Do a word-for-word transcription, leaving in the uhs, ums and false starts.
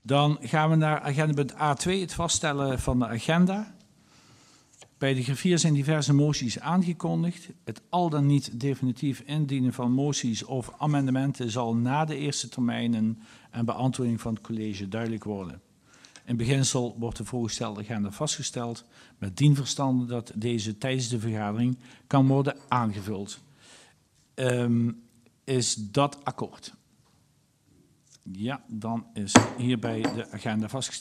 Dan gaan we naar agendapunt A twee, het vaststellen van de agenda. Bij de griffier zijn diverse moties aangekondigd. Het al dan niet definitief indienen van moties of amendementen zal na de eerste termijnen en beantwoording van het college duidelijk worden. In beginsel wordt de voorgestelde agenda vastgesteld met dien verstande dat deze tijdens de vergadering kan worden aangevuld. Um, is dat akkoord? Ja, dan is hierbij de agenda vastgesteld.